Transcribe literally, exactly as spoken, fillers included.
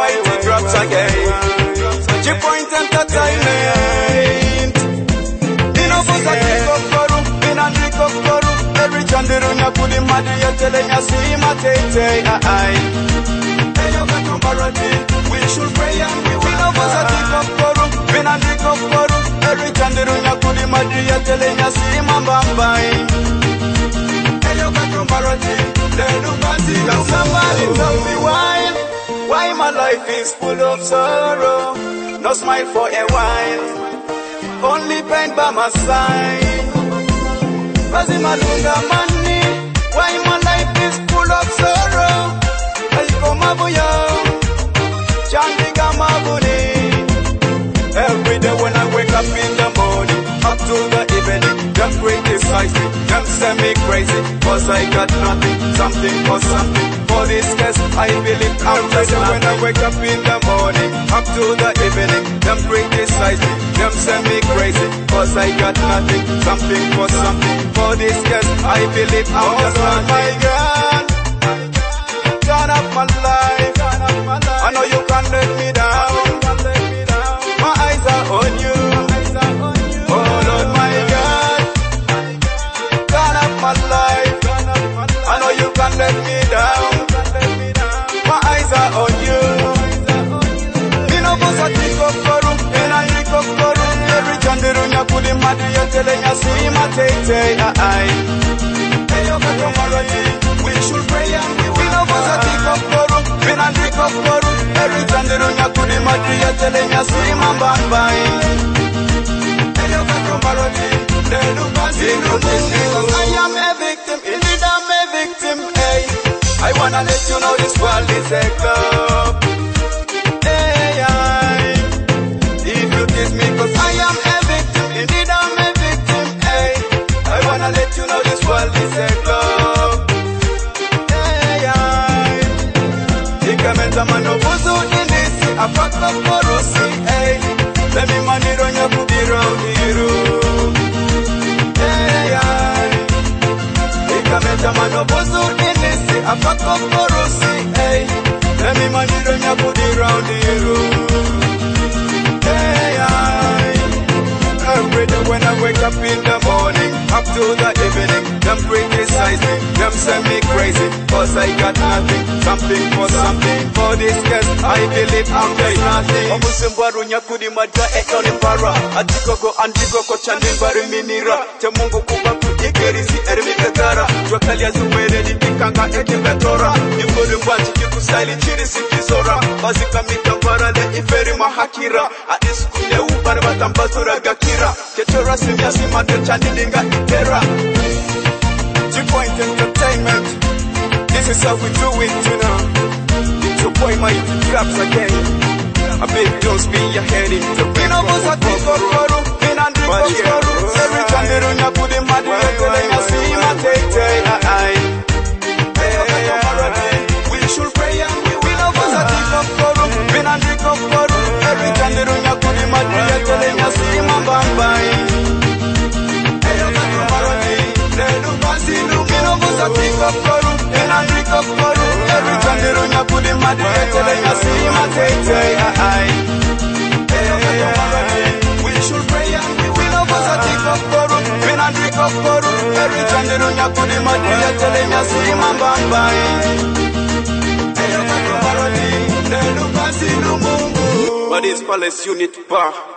mighty drops again. G-Point Entertainment. Dino Bosa Kiko Koru, Bina Niko Koru, Every Chandirunya Kudi Madi Yatelenya Sima Tete. Eyo Katumbarati, we should pray and we will. Dino Bosa Kiko Koru, Bina Niko Koru, Every Chandirunya Kudi Madi Yatelenya Sima Bambai. Eyo Katumbarati, Can somebody tell me why? Why my life is full of sorrow? No smile for a while, only pain by my side. Razi Malunga money. Why my life is full of sorrow? Aiko mabuya, Chandiga mabuni. Every day when I wake up in the morning, up to the evening, them criticize me, them say me crazy, cause I got nothing, something for something. For this case, I believe I'm just when I wake up in the morning, up to the evening, them criticize me, them say me crazy, cause I got nothing, something for something. For this case, I believe I'm just nothing. My God, turn up my life, I know you can't let me down. My eyes are on you, oh Lord my God, turn up my life, I know you can't let me down. My eyes are on you. Nino Bosa Kiko Koru, Ena Niko Koru, Every Chandirunya Kudi Madi Yatelenya Sima Tete. Eyo Katumbarati, we should pray and we will. Nino Bosa Kiko Koru, Ena Niko Koru, Every Chandirunya Kudi Madi Yatelenya Sima Bambai. Eyo Katumbarati, I am a victim, indeed I'm a victim, hey. I wanna let you know this world is a club. Hey, I, if you kiss me, cause I am a victim, indeed I'm a victim, hey. I wanna let you know this world is a club. Hey, I, Ikamenta manobuzu indisi, afaka korosi, hey. Let me money on your booty round here. Hey, I, Ikamenta manobuzu indisi, afaka korosi, hey. Let me money on your booty round here. Hey, I, every day when I wake up in the morning, up to the evening, them criticize me, them say me crazy, cause I got nothing, something for something. For this case, I believe I'm just nothing. Omusimbaru nyakudi maja ekoni para, atikoko andikoko chandimbari minira, temungu kubaku ikerisi ermi ketara, jwakali azumwele nipikanga eki betora, nimuri mwanchi kikusali chiri sikizora, bazika mitambara le iferi mahakira, adiskunye ubari batambazura gakira, ketora simya simate chandilinga itera. G-Point Entertainment, this is how we do it, you know. It's your boy Mighty Drops again. I beg don't spin your head into the Nino Bosa Kiko Koru, Bina Niko Koru, Every Chandirunya Kudi Madi Yatelenya Sima Tete. We should pray and we will. Nino Bosa Kiko Koru, Bina Niko Koru, Every Chandirunya Kudi Madi Yatelenya Sima Bambai. Nino Bosa Kiko Koru, Ena Niko Koru, Every Chandirunya Kudi Madi Yatelenya Sima Tete. We should pray and we will. Nino Bosa Kiko Koru, Ena Niko Koru, Every Chandirunya Kudi Madi Yatelenya Sima Bambai. But it's Palace Unit Bar.